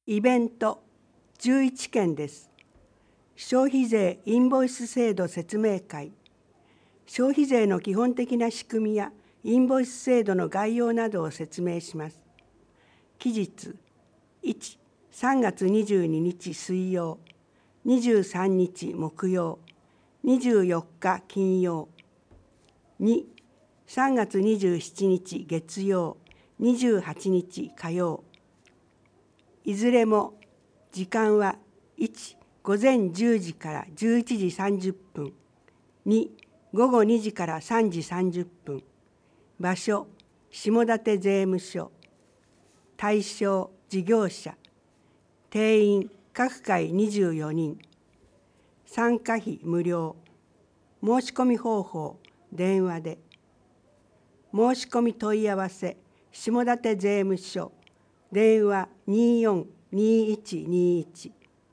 イベント11件です。消費税インボイス制度説明会。消費税の基本的な仕組みやインボイス制度の概要などを説明します。期日1、3月22日水曜、23日木曜、24日金曜。2、3月27日月曜、28日火曜。いずれも時間は1、午前10時から11時30分、2、午後2時から3時30分、場所、下館税務署、対象、事業者、定員、各回24人、参加費無料、申し込み方法、電話で、申し込み問い合わせ、下館税務署、電話24-2121。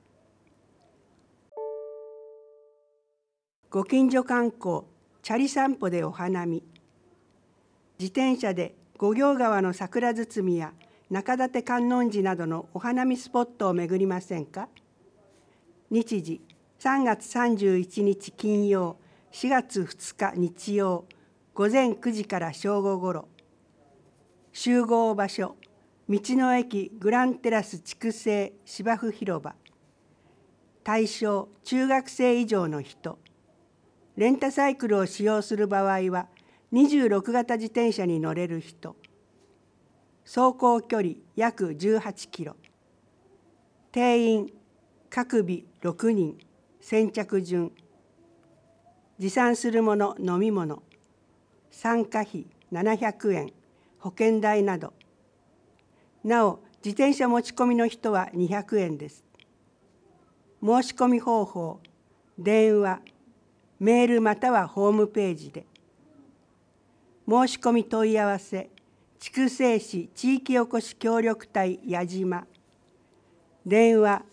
ご近所観光、チャリ散歩でお花見。自転車で五行川の桜堤や中館観音寺などのお花見スポットを巡りませんか。日時、3月31日金曜、4月2日日曜、午前9時から正午ごろ。集合場所、道の駅グランテラス筑西芝生広場。対象、中学生以上の人。レンタサイクルを使用する場合は、26型自転車に乗れる人。走行距離約18キロ。定員、各日6人、先着順。持参するもの、飲み物。参加費700円、保険代など。なお、自転車持ち込みの人は200円です。申し込み方法、電話、メールまたはホームページで。申し込み問い合わせ、筑西市地域おこし協力隊矢島。電話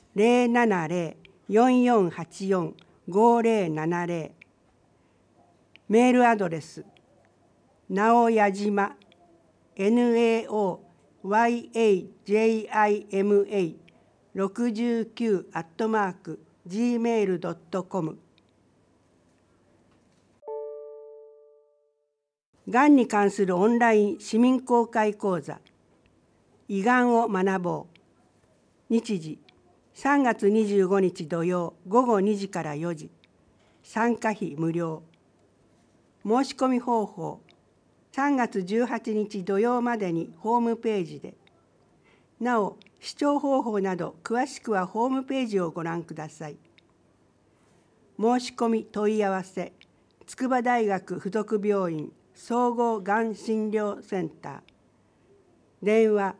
070-4484-5070。メールアドレス、なおやじま、naoyajima69@gmail.com。がんに関するオンライン市民公開講座、胃がんを学ぼう。日時、3月25日土曜午後2時から4時。参加費無料。申し込み方法、3月18日土曜までにホームページで。なお、視聴方法など詳しくはホームページをご覧ください。申し込み問い合わせ、筑波大学附属病院総合がん診療センター。電話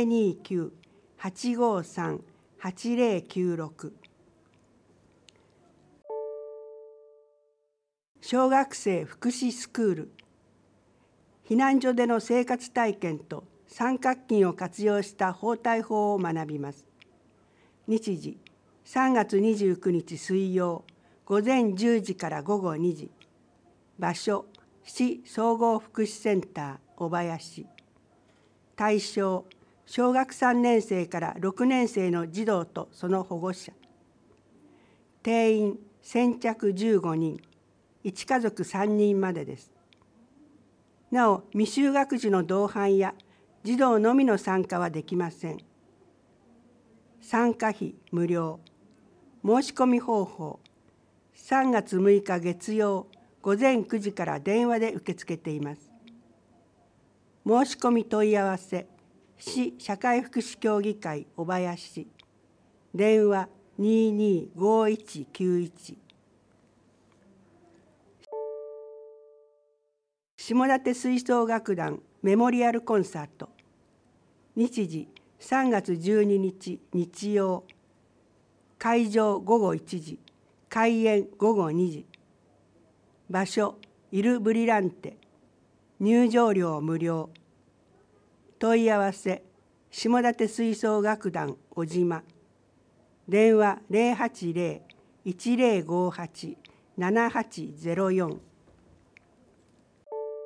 029-853-8096。小学生福祉スクール。避難所での生活体験と三角巾を活用した包帯法を学びます。日時、3月29日水曜、午前10時から午後2時。場所、市総合福祉センター小林。対象、小学3年生から6年生の児童とその保護者。定員先着15人、1家族3人までです。なお、未就学児の同伴や児童のみの参加はできません。参加費無料。申し込み方法、3月6日月曜午前9時から電話で受け付けています。申し込み問い合わせ、市社会福祉協議会小林。電話225191。下館吹奏楽団メモリアルコンサート。日時、3月12日日曜。会場午後1時、開演午後2時。場所、イル・ブリランテ。入場料無料。問い合わせ、下館吹奏楽団小島。電話080-1058-7804。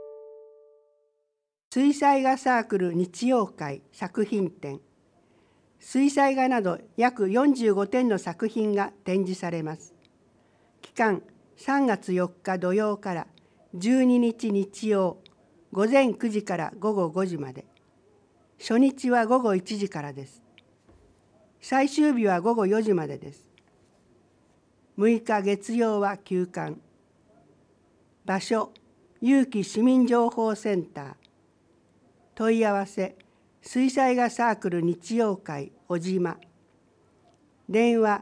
水彩画サークル日曜会作品展。 水彩画など約45点の作品が展示されます。期間3月4日土曜から12日日曜午前9時から午後5時まで。初日は午後1時からです。最終日は午後4時までです。6日月曜は休館。場所、有機市民情報センター。問い合わせ、水彩画サークル日曜会小島。電話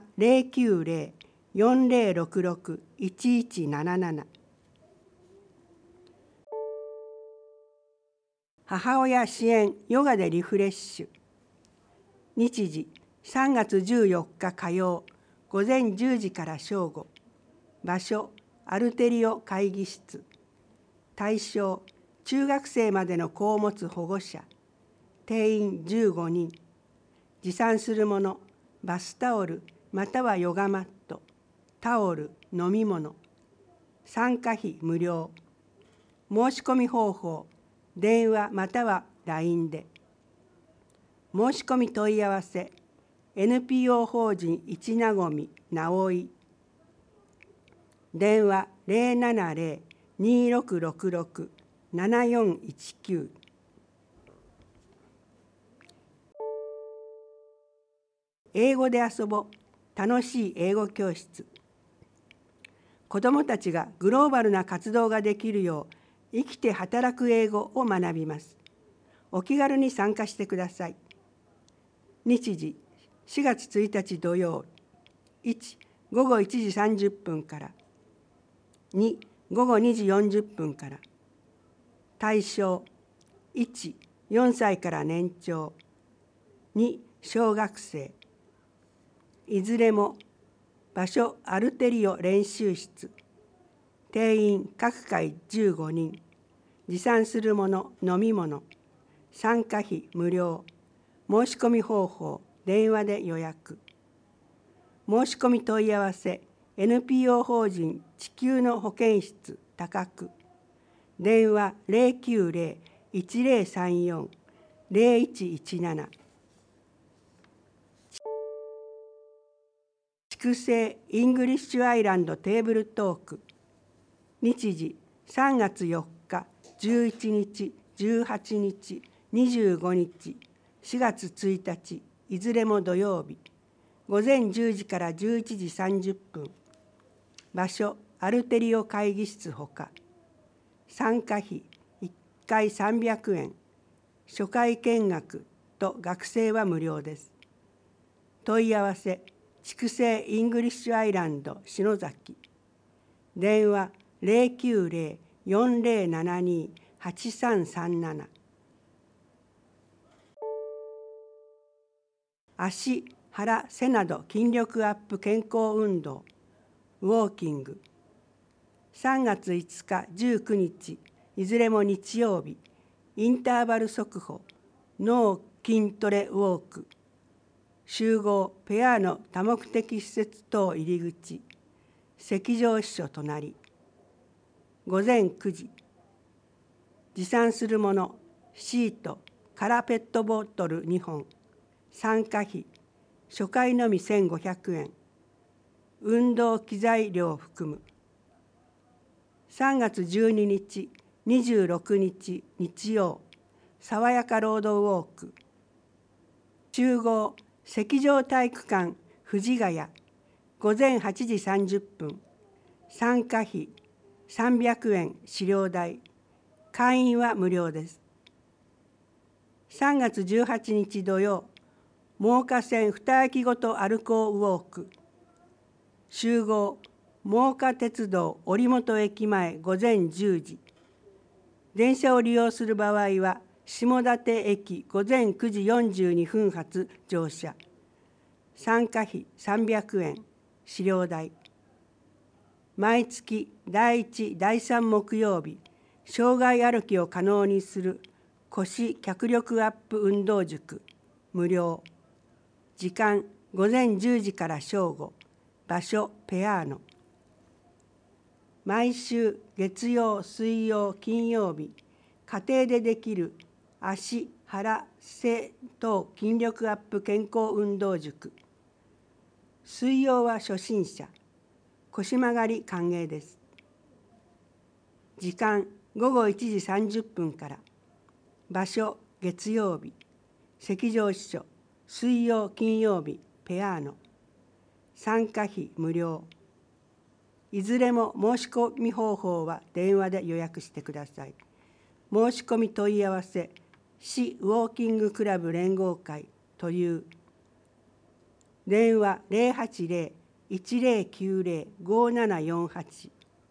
090-4066-1177。母親支援ヨガでリフレッシュ。日時3月14日火曜午前10時から正午。場所アルテリオ会議室。対象中学生までの子を持つ保護者。定員15人。持参するものバスタオルまたはヨガマット、タオル、飲み物。参加費無料。申し込み方法電話または LINE で。申し込み問い合わせ NPO 法人一なごみ直井。電話070-2666-7419。英語で遊ぼう楽しい英語教室。子どもたちがグローバルな活動ができるよう生きて働く英語を学びます。お気軽に参加してください。日時4月1日土曜1午後1時30分から2午後2時40分から。対象1、4歳から年長2、小学生。いずれも場所アルテリオ練習室。定員各回15人。持参するもの飲み物。参加費無料。申し込み方法電話で予約。申し込み問い合わせ NPO 法人地球の保健室高久。電話090-1034-0117。筑西イングリッシュアイランドテーブルトーク。日時3月4日、11日、18日、25日、4月1日、いずれも土曜日。午前10時から11時30分。場所アルテリオ会議室ほか。参加費1回300円。初回見学と学生は無料です。問い合わせ筑西イングリッシュアイランド篠崎。電話090-4072-8337。足、腹、背など筋力アップ健康運動ウォーキング。3月5日、19日、いずれも日曜日。インターバル速歩脳筋トレウォーク。集合ペアの多目的施設等入り口。赤上支所隣。午前9時。持参するものシート、空ペットボトル2本。参加費初回のみ1500円。運動機材料含む。3月12日、26日日曜、爽やかロードウォーク。集合赤上体育館藤ヶ谷。午前8時30分。参加費300円資料代。会員は無料です。3月18日土曜、真岡線2駅ごと歩こうウォーク。集合真岡鉄道折本駅前午前10時。電車を利用する場合は下館駅午前9時42分発乗車。参加費300円資料代。毎月第1、第3木曜日、障害歩きを可能にする腰脚力アップ運動塾無料。時間午前10時から正午。場所ペアーノ。毎週月曜、水曜、金曜日、家庭でできる足、 腹背等筋力アップ健康運動塾。水曜は初心者、腰曲がり歓迎です。時間午後1時30分から。場所月曜日、赤条支所、水曜金曜日ペアーノ。参加費無料。いずれも申し込み方法は電話で予約してください。申し込み問い合わせ、市ウォーキングクラブ連合会という。電話080-1090-5748。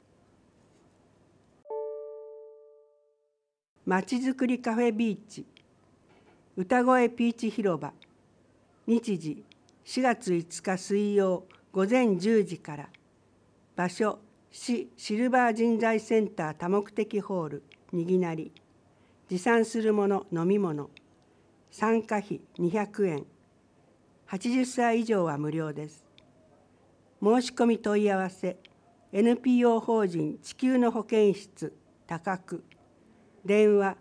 まちづくりカフェビーチ、歌声ピーチ広場。日時4月5日水曜午前10時から。場所市シルバー人材センター多目的ホールにぎなり。持参するもの飲み物。参加費200円。80歳以上は無料です。申し込み問い合わせ NPO 法人地球の保健室高久。電話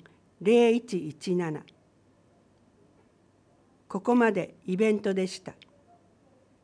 090-1034-0117。ここまでイベントでした。